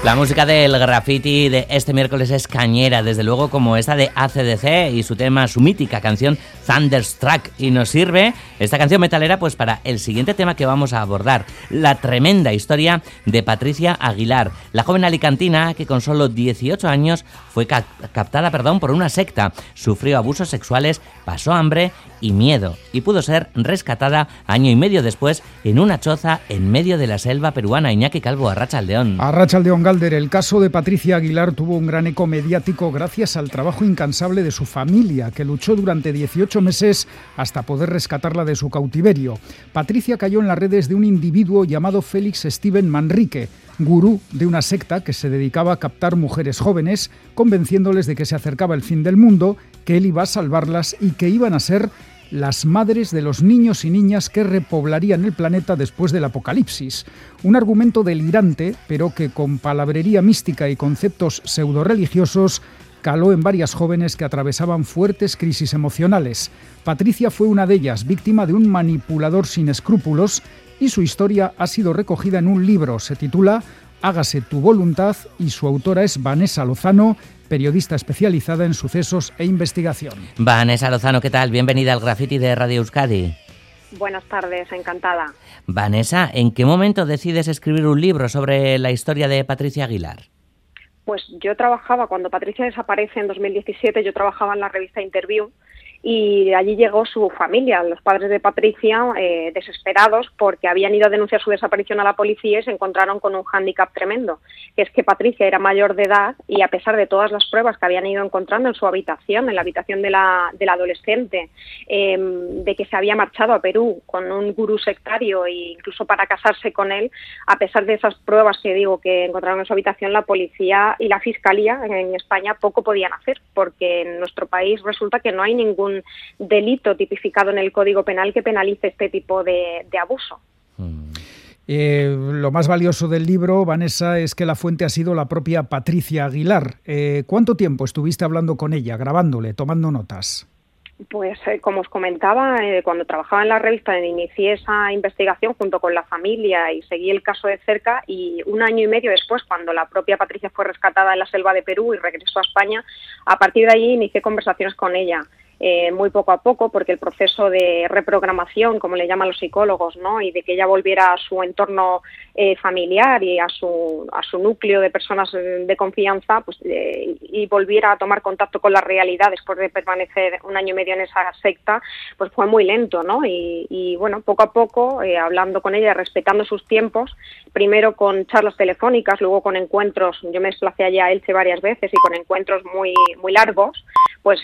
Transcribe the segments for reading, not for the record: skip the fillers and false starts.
La música del graffiti de este miércoles es cañera, desde luego como esta de AC/DC y su tema, su mítica canción Thunderstruck. Y nos sirve esta canción metalera pues para el siguiente tema que vamos a abordar, la tremenda historia de Patricia Aguilar, la joven alicantina que con solo 18 años fue captada por una secta, sufrió abusos sexuales, pasó hambre y miedo, y pudo ser rescatada año y medio después en una choza en medio de la selva peruana. Iñaki Calvo, arratsaldeón. Arratsaldeón, Galder. El caso de Patricia Aguilar tuvo un gran eco mediático gracias al trabajo incansable de su familia, que luchó durante 18 meses hasta poder rescatarla de su cautiverio. Patricia cayó en las redes de un individuo llamado Félix Steven Manrique, gurú de una secta que se dedicaba a captar mujeres jóvenes, convenciéndoles de que se acercaba el fin del mundo, que él iba a salvarlas y que iban a ser las madres de los niños y niñas que repoblarían el planeta después del apocalipsis. Un argumento delirante, pero que con palabrería mística y conceptos pseudo-religiosos caló en varias jóvenes que atravesaban fuertes crisis emocionales. Patricia fue una de ellas, víctima de un manipulador sin escrúpulos, y su historia ha sido recogida en un libro. Se titula Hágase tu voluntad y su autora es Vanessa Lozano, periodista especializada en sucesos e investigación. Vanessa Lozano, ¿qué tal? Bienvenida al Graffiti de Radio Euskadi. Buenas tardes, encantada. Vanessa, ¿en qué momento decides escribir un libro sobre la historia de Patricia Aguilar? Pues yo trabajaba, cuando Patricia desaparece en 2017, yo trabajaba en la revista Interview, y allí llegó su familia, los padres de Patricia, desesperados porque habían ido a denunciar su desaparición a la policía y se encontraron con un hándicap tremendo, que es que Patricia era mayor de edad y a pesar de todas las pruebas que habían ido encontrando en su habitación, en la habitación de la adolescente, de que se había marchado a Perú con un gurú sectario e incluso para casarse con él, a pesar de esas pruebas que encontraron en su habitación, la policía y la fiscalía en España poco podían hacer, porque en nuestro país resulta que no hay ningún delito tipificado en el Código Penal que penalice este tipo de abuso. Lo más valioso del libro, Vanessa, es que la fuente ha sido la propia Patricia Aguilar. ¿Cuánto tiempo estuviste hablando con ella, grabándole, tomando notas? Pues como os comentaba, cuando trabajaba en la revista inicié esa investigación junto con la familia y seguí el caso de cerca, y un año y medio después, cuando la propia Patricia fue rescatada en la selva de Perú y regresó a España, a partir de allí inicié conversaciones con ella. Muy poco a poco, porque el proceso de reprogramación, como le llaman los psicólogos, ¿no? Y de que ella volviera a su entorno familiar y a su núcleo de personas de confianza, pues y volviera a tomar contacto con la realidad después de permanecer un año y medio en esa secta, pues fue muy lento, ¿no? Y bueno, poco a poco, hablando con ella, respetando sus tiempos, primero con charlas telefónicas, luego con encuentros, yo me desplacé allá a Elche varias veces y con encuentros muy largos, pues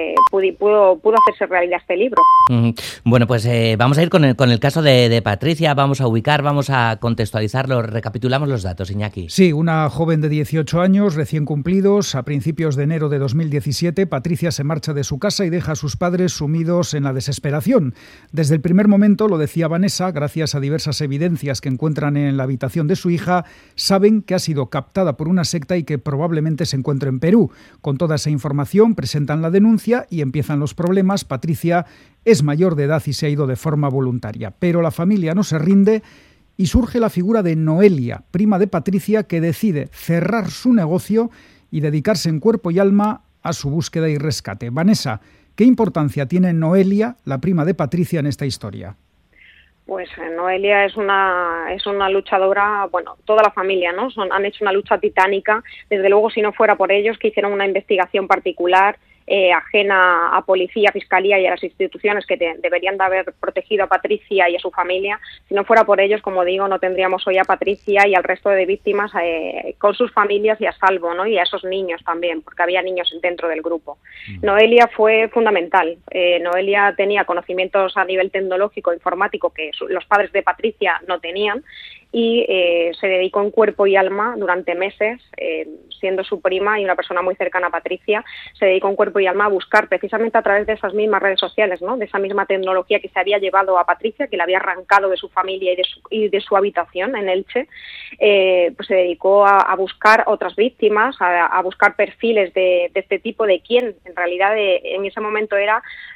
pudo hacerse realidad este libro. Bueno, pues vamos a ir con el caso de Patricia, vamos a ubicar, vamos a contextualizarlo, recapitulamos los datos, Iñaki. Sí, una joven de 18 años, recién cumplidos, a principios de enero de 2017, Patricia se marcha de su casa y deja a sus padres sumidos en la desesperación. Desde el primer momento, lo decía Vanessa, gracias a diversas evidencias que encuentran en la habitación de su hija, saben que ha sido captada por una secta y que probablemente se encuentre en Perú. Con toda esa información, presentan la denuncia y empiezan los problemas. Patricia es mayor de edad y se ha ido de forma voluntaria, pero la familia no se rinde y surge la figura de Noelia, prima de Patricia, que decide cerrar su negocio y dedicarse en cuerpo y alma a su búsqueda y rescate. Vanessa, ¿qué importancia tiene Noelia, la prima de Patricia, en esta historia? Pues Noelia es una luchadora, bueno, toda la familia, ¿no? Han hecho una lucha titánica. Desde luego, si no fuera por ellos, que hicieron una investigación particular, ajena a policía, fiscalía y a las instituciones que deberían de haber protegido a Patricia y a su familia, si no fuera por ellos, como digo, no tendríamos hoy a Patricia y al resto de víctimas con sus familias y a salvo, ¿no? Y a esos niños también, porque había niños dentro del grupo. Noelia fue fundamental. Noelia tenía conocimientos a nivel tecnológico, informático, que los padres de Patricia no tenían, y se dedicó en cuerpo y alma durante meses, siendo su prima y una persona muy cercana a Patricia, se dedicó en cuerpo y alma a buscar precisamente a través de esas mismas redes sociales, ¿no? De esa misma tecnología que se había llevado a Patricia, que la había arrancado de su familia y de su habitación en Elche, pues se dedicó a buscar otras víctimas, a buscar perfiles de este tipo, de quién en realidad en ese momento era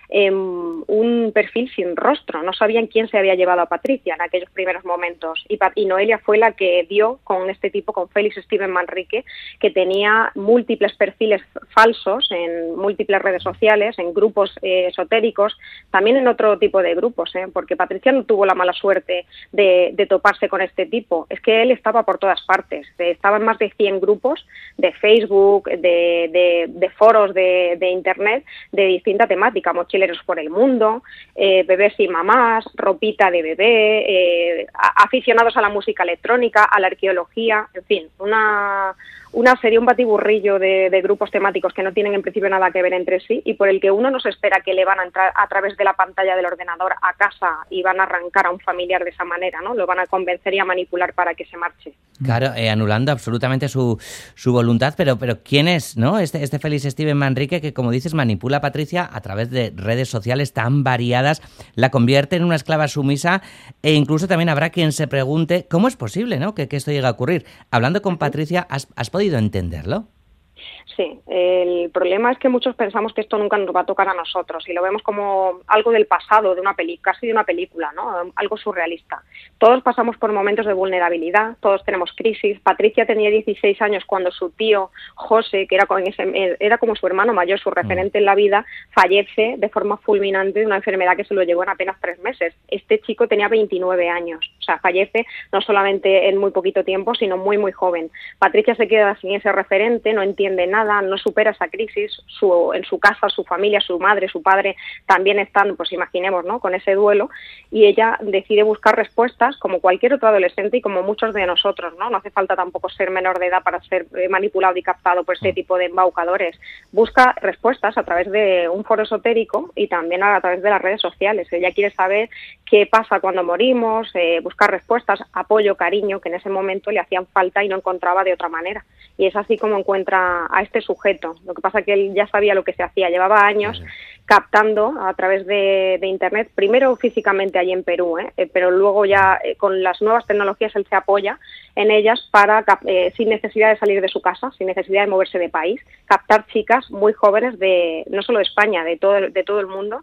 un perfil sin rostro. No sabían quién se había llevado a Patricia en aquellos primeros momentos. Y Noelia fue la que dio con este tipo, con Félix Steven Manrique, que tenía múltiples perfiles falsos en múltiples redes sociales, en grupos esotéricos, también en otro tipo de grupos, porque Patricia no tuvo la mala suerte de toparse con este tipo. Es que él estaba por todas partes. Estaba en más de 100 grupos de Facebook, de foros de Internet de distinta temática, mochileros por el mundo, bebés y mamás, ropita de bebé, aficionados a la música electrónica, a la arqueología, en fin, una serie, un batiburrillo de grupos temáticos que no tienen en principio nada que ver entre sí y por el que uno no se espera que le van a entrar a través de la pantalla del ordenador a casa y van a arrancar a un familiar de esa manera, ¿no? Lo van a convencer y a manipular para que se marche. Claro, anulando absolutamente su voluntad, pero ¿quién es, no? Este Félix Steven Manrique que, como dices, manipula a Patricia a través de redes sociales tan variadas, la convierte en una esclava sumisa e incluso también habrá quien se pregunte ¿cómo es posible, no, que esto llegue a ocurrir? Hablando con Patricia, ¿has podido entenderlo? Sí, el problema es que muchos pensamos que esto nunca nos va a tocar a nosotros y lo vemos como algo del pasado, casi de una película, ¿no? Algo surrealista. Todos pasamos por momentos de vulnerabilidad, todos tenemos crisis. Patricia tenía 16 años cuando su tío José, que era como su hermano mayor, su referente en la vida, fallece de forma fulminante de una enfermedad que se lo llevó en apenas 3 meses. Este chico tenía 29 años, o sea, fallece no solamente en muy poquito tiempo, sino muy, muy joven. Patricia se queda sin ese referente, no entiende nada, no supera esa crisis, en su casa, su familia, su madre, su padre también están, pues imaginemos, ¿no?, con ese duelo, y ella decide buscar respuestas como cualquier otro adolescente y como muchos de nosotros, ¿no? No hace falta tampoco ser menor de edad para ser manipulado y captado por este tipo de embaucadores. Busca respuestas a través de un foro esotérico y también a través de las redes sociales. Ella quiere saber qué pasa cuando morimos, buscar respuestas, apoyo, cariño, que en ese momento le hacían falta y no encontraba de otra manera. Y es así como encuentra a este sujeto. Lo que pasa es que él ya sabía lo que se hacía, llevaba años captando a través de Internet, primero físicamente allí en Perú, pero luego ya con las nuevas tecnologías él se apoya en ellas para, sin necesidad de salir de su casa, sin necesidad de moverse de país, captar chicas muy jóvenes no solo de España, de todo el mundo,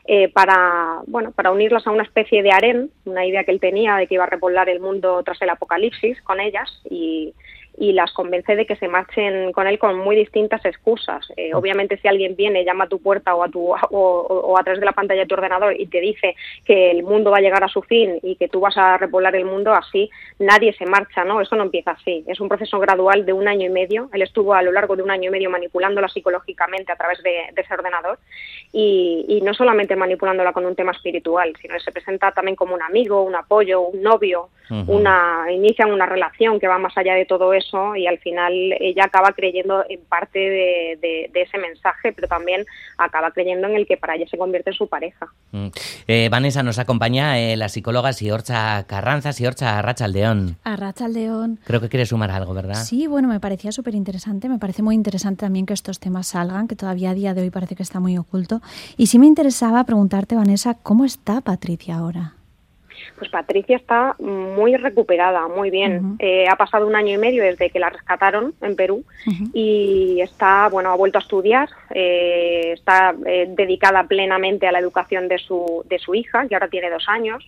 para unirlas a una especie de harén, una idea que él tenía de que iba a repoblar el mundo tras el apocalipsis con ellas y las convence de que se marchen con él con muy distintas excusas. Obviamente, si alguien viene, llama a tu puerta o a través de la pantalla de tu ordenador y te dice que el mundo va a llegar a su fin y que tú vas a repoblar el mundo, así nadie se marcha, ¿no? Eso no empieza así. Es un proceso gradual de 1 año y medio. Él estuvo a lo largo de 1 año y medio manipulándola psicológicamente a través de ese ordenador y no solamente manipulándola con un tema espiritual, sino que se presenta también como un amigo, un apoyo, un novio, inician una relación que va más allá de todo eso y al final ella acaba creyendo en parte de ese mensaje, pero también acaba creyendo en el que para ella se convierte en su pareja. Vanessa, nos acompaña la psicóloga Siortza Carranza. Siortza, arratsaldeon. Arratsaldeon. Creo que quieres sumar algo, ¿verdad? Sí, bueno, me parecía súper interesante, me parece muy interesante también que estos temas salgan, que todavía a día de hoy parece que está muy oculto. Y sí me interesaba preguntarte, Vanessa, ¿cómo está Patricia ahora? Pues Patricia está muy recuperada, muy bien. Ha pasado 1 año y medio desde que la rescataron en Perú y ha vuelto a estudiar, está dedicada plenamente a la educación de su hija, que ahora tiene 2 años.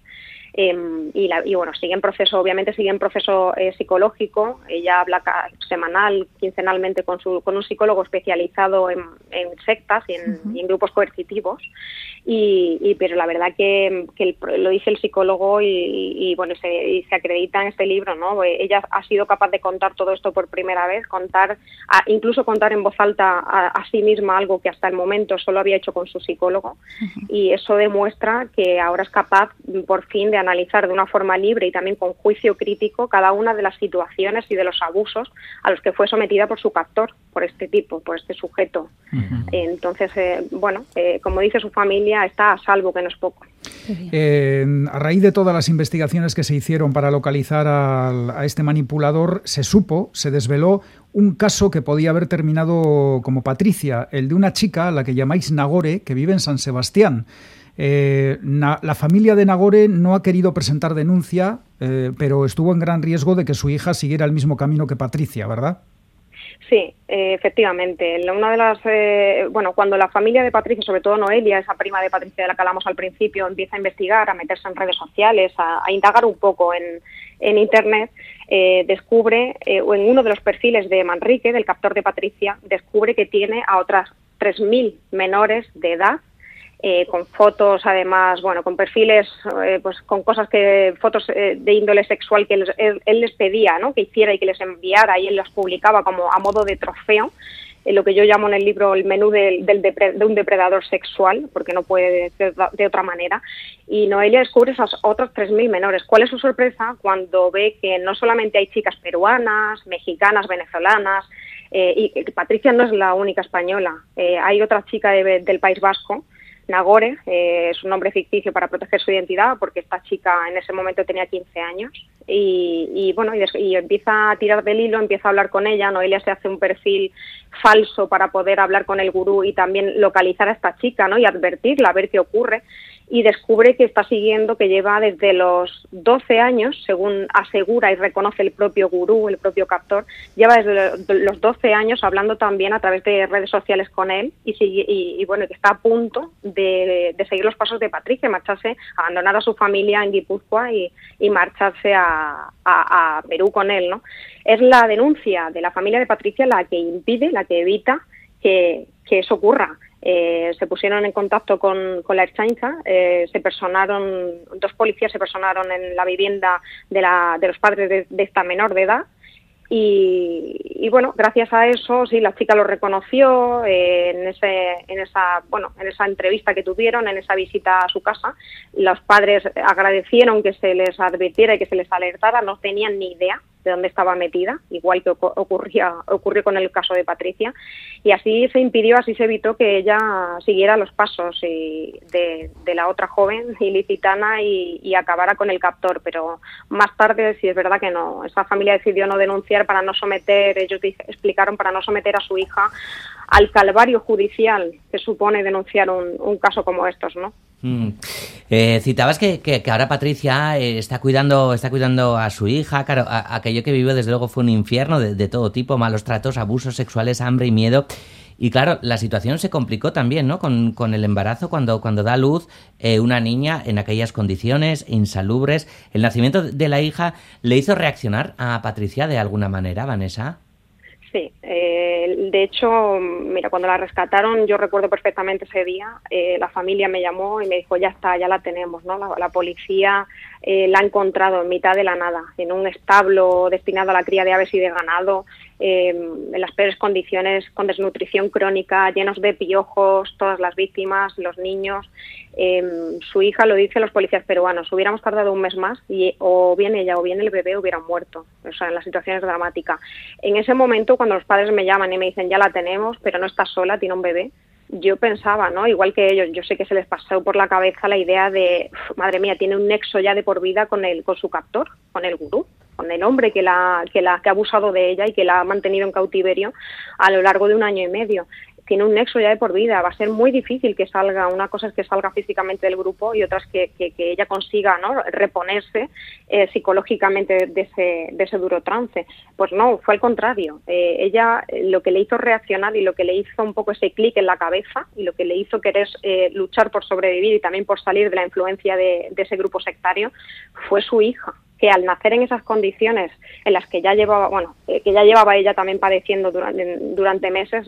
Sigue en proceso psicológico. Ella habla quincenalmente con un psicólogo especializado en sectas y en grupos coercitivos. Pero la verdad que lo dice el psicólogo y se acredita en este libro, ¿no? Ella ha sido capaz de contar todo esto por primera vez, incluso contar en voz alta a sí misma algo que hasta el momento solo había hecho con su psicólogo, y eso demuestra que ahora es capaz por fin de analizar de una forma libre y también con juicio crítico cada una de las situaciones y de los abusos a los que fue sometida por su captor, por este sujeto. Entonces, como dice su familia, está a salvo, que no es poco. A raíz de todas las investigaciones que se hicieron para localizar a este manipulador, se desveló un caso que podía haber terminado como Patricia, el de una chica, a la que llamáis Nagore, que vive en San Sebastián. La familia de Nagore no ha querido presentar denuncia, pero estuvo en gran riesgo de que su hija siguiera el mismo camino que Patricia, ¿verdad? Sí, efectivamente. Una de las, cuando la familia de Patricia, sobre todo Noelia, esa prima de Patricia de la que hablamos al principio, empieza a investigar, a meterse en redes sociales, a indagar un poco en Internet, descubre, o en uno de los perfiles de Manrique, del captor de Patricia, descubre que tiene a otras 3.000 menores de edad, con fotos, además, con perfiles, pues con fotos de índole sexual que él les pedía, ¿no?, que hiciera y que les enviara, y él las publicaba como a modo de trofeo, lo que yo llamo en el libro el menú de un depredador sexual, porque no puede ser de otra manera. Y Noelia descubre esas otras 3.000 menores. ¿Cuál es su sorpresa cuando ve que no solamente hay chicas peruanas, mexicanas, venezolanas, y Patricia no es la única española, hay otra chica del País Vasco, Nagore, es un nombre ficticio para proteger su identidad, porque esta chica en ese momento tenía 15 años, y empieza a tirar del hilo, empieza a hablar con ella. Noelia se hace un perfil falso para poder hablar con el gurú y también localizar a esta chica, ¿no?, y advertirla, a ver qué ocurre, y descubre que está siguiendo, que lleva desde los 12 años, según asegura y reconoce el propio gurú, el propio captor, lleva desde los 12 años hablando también a través de redes sociales con él, y que está a punto de seguir los pasos de Patricia, marcharse, abandonar a su familia en Guipúzcoa y marcharse a Perú con él, ¿no? Es la denuncia de la familia de Patricia la que impide, la que evita que eso ocurra. Se pusieron en contacto con la Ertzaintza, dos policías se personaron en la vivienda de los padres de esta menor de edad, y gracias a eso, sí, la chica lo reconoció en esa entrevista que tuvieron, en esa visita a su casa. Los padres agradecieron que se les advirtiera y que se les alertara, no tenían ni idea de dónde estaba metida, igual que ocurrió con el caso de Patricia, y así se evitó que ella siguiera los pasos de la otra joven ilicitana y acabara con el captor. Pero más tarde sí es verdad que no, esa familia decidió no denunciar para no someter, ellos explicaron, para no someter a su hija al calvario judicial que supone denunciar un caso como estos, ¿no? Citabas que ahora Patricia está cuidando a su hija. Claro, aquello que vivió desde luego fue un infierno de todo tipo, malos tratos, abusos sexuales, hambre y miedo. Y claro, la situación se complicó también, ¿no?, con el embarazo, cuando da a luz una niña en aquellas condiciones insalubres. ¿El nacimiento de la hija le hizo reaccionar a Patricia de alguna manera, Vanessa? Sí, de hecho, mira, cuando la rescataron, yo recuerdo perfectamente ese día, la familia me llamó y me dijo, ya está, ya la tenemos, ¿no? La policía la ha encontrado en mitad de la nada, en un establo destinado a la cría de aves y de ganado, en las peores condiciones, con desnutrición crónica, llenos de piojos, todas las víctimas, los niños. Su hija, lo dicen los policías peruanos, hubiéramos tardado un mes más y o bien ella o bien el bebé hubieran muerto. O sea, la situación es dramática. En ese momento, cuando los padres me llaman y me dicen, ya la tenemos, pero no está sola, tiene un bebé, yo pensaba, ¿no?, igual que ellos, yo sé que se les pasó por la cabeza la idea de, madre mía, tiene un nexo ya de por vida con su captor, con el gurú, con el hombre que ha abusado de ella y que la ha mantenido en cautiverio a lo largo de 1 año y medio. Tiene un nexo ya de por vida, va a ser muy difícil que salga. Una cosa es que salga físicamente del grupo y otra es que ella consiga, ¿no?, reponerse psicológicamente de ese duro trance. Pues no, fue al contrario. Ella, lo que le hizo reaccionar y lo que le hizo un poco ese clic en la cabeza y lo que le hizo querer luchar por sobrevivir y también por salir de la influencia de ese grupo sectario fue su hija, que al nacer en esas condiciones en las que ya llevaba ella también padeciendo durante meses,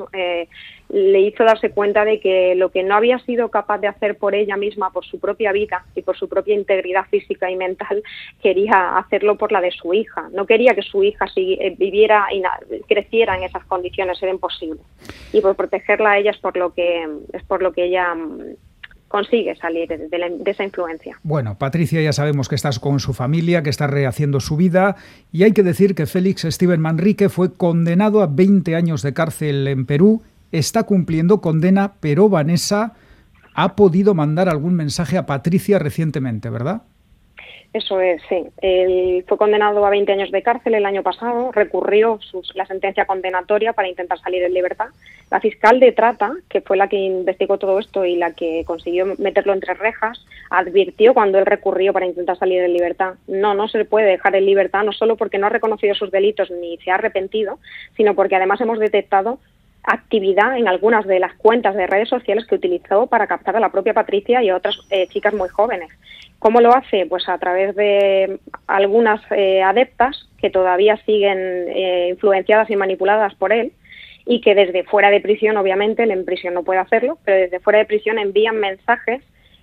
le hizo darse cuenta de que lo que no había sido capaz de hacer por ella misma, por su propia vida y por su propia integridad física y mental, quería hacerlo por la de su hija. No quería que su hija viviera y creciera en esas condiciones, era imposible. Y por protegerla a ella es por lo que ella consigue salir de esa influencia. Bueno, Patricia, ya sabemos que estás con su familia, que está rehaciendo su vida, y hay que decir que Félix Steven Manrique fue condenado a 20 años de cárcel en Perú, está cumpliendo condena, pero Vanessa ha podido mandar algún mensaje a Patricia recientemente, ¿verdad? Eso es, sí. Él fue condenado a 20 años de cárcel el año pasado, recurrió la sentencia condenatoria para intentar salir en libertad. La fiscal de trata, que fue la que investigó todo esto y la que consiguió meterlo entre rejas, advirtió cuando él recurrió para intentar salir en libertad. No se le puede dejar en libertad, no solo porque no ha reconocido sus delitos ni se ha arrepentido, sino porque además hemos detectado actividad en algunas de las cuentas de redes sociales que utilizó para captar a la propia Patricia y a otras chicas muy jóvenes. ¿Cómo lo hace? Pues a través de algunas adeptas que todavía siguen influenciadas y manipuladas por él y que desde fuera de prisión, obviamente, él en prisión no puede hacerlo, pero desde fuera de prisión envían mensajes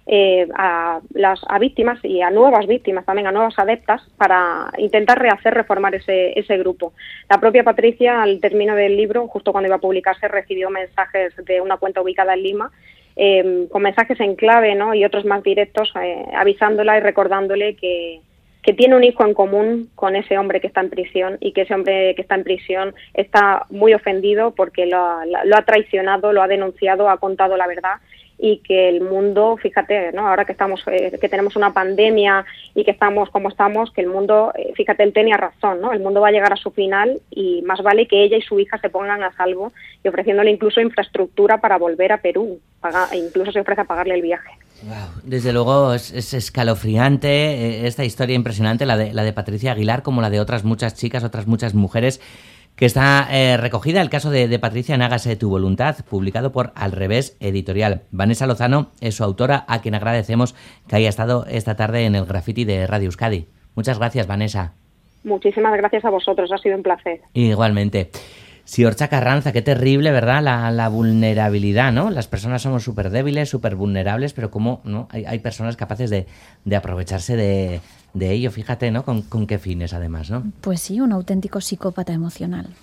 a víctimas y a nuevas víctimas, también a nuevas adeptas, para intentar reformar ese grupo. La propia Patricia, al término del libro, justo cuando iba a publicarse, recibió mensajes de una cuenta ubicada en Lima, con mensajes en clave, ¿no?, y otros más directos, avisándola y recordándole que tiene un hijo en común con ese hombre que está en prisión y que ese hombre que está en prisión está muy ofendido porque lo ha traicionado, lo ha denunciado, ha contado la verdad, y que el mundo, fíjate, ¿no?, ahora que estamos que tenemos una pandemia y que estamos como estamos, que el mundo, fíjate, él tenía razón, ¿no? El mundo va a llegar a su final y más vale que ella y su hija se pongan a salvo, y ofreciéndole incluso infraestructura para volver a Perú, e incluso se ofrece a pagarle el viaje. Wow. Desde luego es escalofriante esta historia impresionante, la de Patricia Aguilar, como la de otras muchas chicas, otras muchas mujeres, que está recogida el caso de Patricia en Hágase tu voluntad, publicado por Al Revés Editorial. Vanessa Lozano es su autora, a quien agradecemos que haya estado esta tarde en el Graffiti de Radio Euskadi. Muchas gracias, Vanessa. Muchísimas gracias a vosotros, ha sido un placer. Igualmente. Siorcha Carranza, qué terrible, ¿verdad? La vulnerabilidad, ¿no? Las personas somos súper débiles, súper vulnerables, pero cómo, ¿no? Hay personas capaces de aprovecharse de ello, fíjate, ¿no? Con qué fines, además, ¿no? Pues sí, un auténtico psicópata emocional.